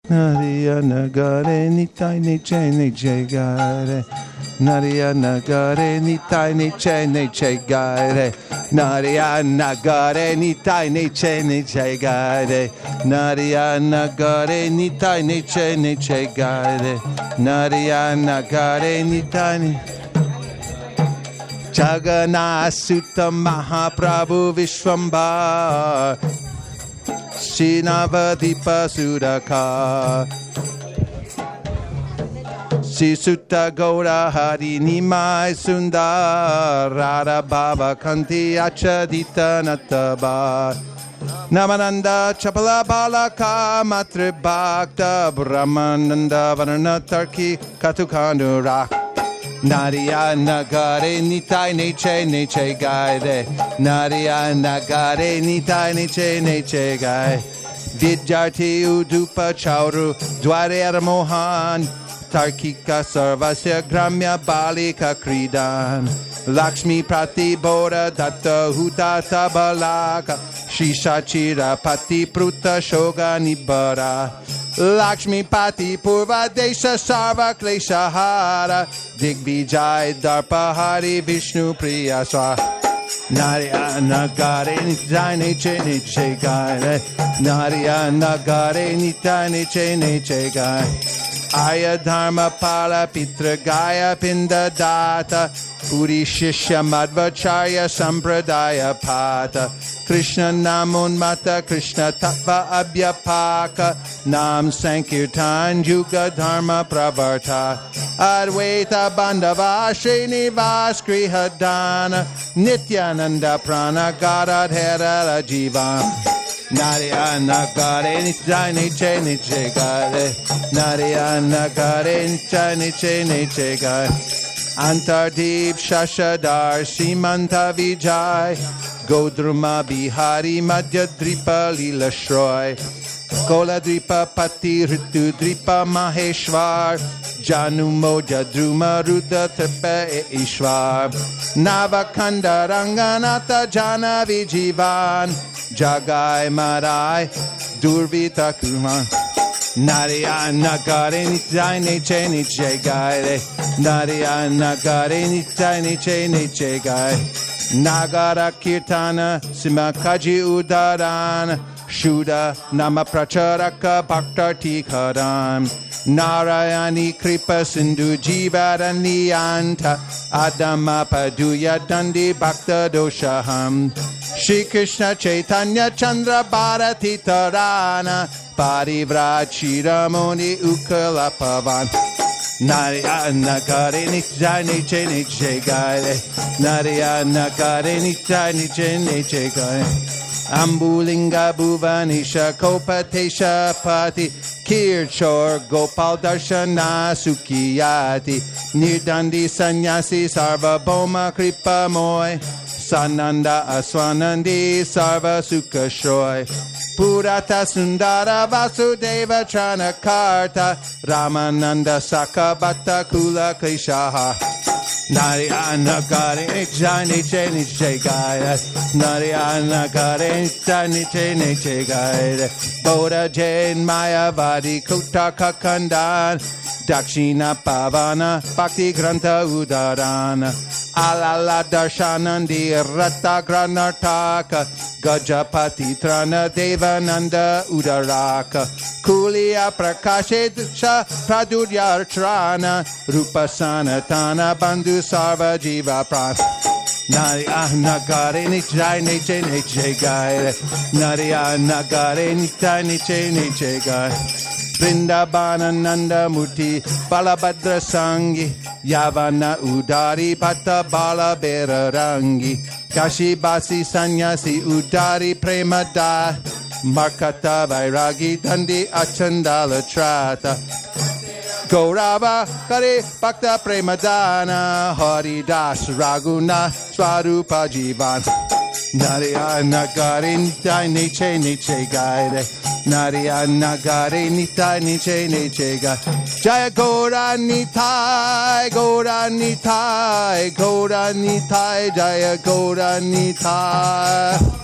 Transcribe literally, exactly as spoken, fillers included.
Nariya nagare nitai niche niche gare. Nariya nagare nitai niche niche gare. Nariya nagare nitai niche niche gare. Nariya nagare nitai niche niche gare. Nariya nagare nitai niche. Jagannath Sutta Mahaprabhu Vishwambar Srinavadipa Sudaka Sri Sutta Gaura Hari Nimai Sundar Radha Baba Kanti Achadita Nataba Namananda Chapala Balaka Matre Bhakta Brahmananda Varana Tarki Katukandurak Nariya nagare nitai neche neche gaire. Nariya nagare nitai neche neche gai. Vidyarthi udupa chauru dware mohan. Tarkika sarvasya gramya balika kridan. Lakshmi prati bodha datta hudata balaka. Shishachira pati pruta shoga nibara. Lakshmi Pati Purva Desha Sarva Klesha Hara Digvijay Darpa Hari Vishnu Priya Swa Nariya Nagare Nitai Neche Neche Gare Nariya Nagare Nitai Neche Neche Gare Arya Dharma Pala Pitra Gaya Pinda Data Puri Shishya Madhvacharya Sampradaya Pata Krishna Namun Mata Krishna Tattva Abhyapaka Nam Sankirtan Yuga Dharma Pravarta Advaita Bandhava Srinivas Grihadana Nityananda Prana Gadadhara Jivan Nariya Nagare Nitai Niche Niche Gare Nariya Nagare Nitai Niche Niche Gare Antardeep Shashadar Simanta Vijay Godruma Bihari Madhya Dripa Lila Shroy Kola Dripa Pati Ritu Dripa Maheshwar Janu Moja Druma Rudra Tripa E Ishwar Navakanda Ranganatha Jana Vijivan Jagai Marai Durvita Kuman Nariya Nagare Nitai Neche Niche Gaire Nariya Nagare Nitai Neche Neche Gaire Nagara Kirtana Simakaji Udaran Shuddha Nama Pracharaka Bhakta Tikharan Narayani Kripa Sindhu Jivarani Anta Adama Paduya Dandi Bhakta Doshaham Shri Krishna Chaitanya Chandra Bharati Tarana Parivrachira Muni Ukala Pavan Nariya Nagare Nitai Neche Neche Gaire Nariya Nagare Nitai Neche Neche Gaire Ambulinga Bhuvanisha Kopatesha Pati Kirchor Gopal Darshana Sukiyati Nirdandi Sanyasi Sarva Bhoma Kripa Moy Sananda Aswanandi Sarva Sukha Shroy Purata Sundara Vasudeva Tranakarta Ramananda Sakabhata Kula Kleshaha Nariya Nagare Nitai Neche Neche Gaire Nariya Nagare Nitai Neche Neche Gaire Bodha Jain Mayavadi Kutaka Kandan Dakshina Pavana Bhakti Granta Udarana Alala Darshanandi Rata Granartaka Gajapati Trana Devananda Udaraka Kuliya Prakashe Duksha Praduryar Trana Rupa Sanatana Bandhu Sarva Jiva Pran Nariya Nagare Nitai Neche Neche Gaire Nariya Nagare Nitai Neche Neche Gaire Vrindavana Nanda Murti Balabhadra Sangi Yavana Udari Bhatta Bala Berarangi Kashi Basi Sanyasi Udari Premada Markata Vairagi Dandi Achandala Trata Gaurava Kare Bhakta Premadana Haridas Raguna Swarupa Jivan Nariya Nagare Nitai Neche Neche Gaire Nariya Nagare Nitai Neche Neche Gaire Jaya Gaura Nitai Gaura Nitai Gaura Nitai Jaya Gaura Nitai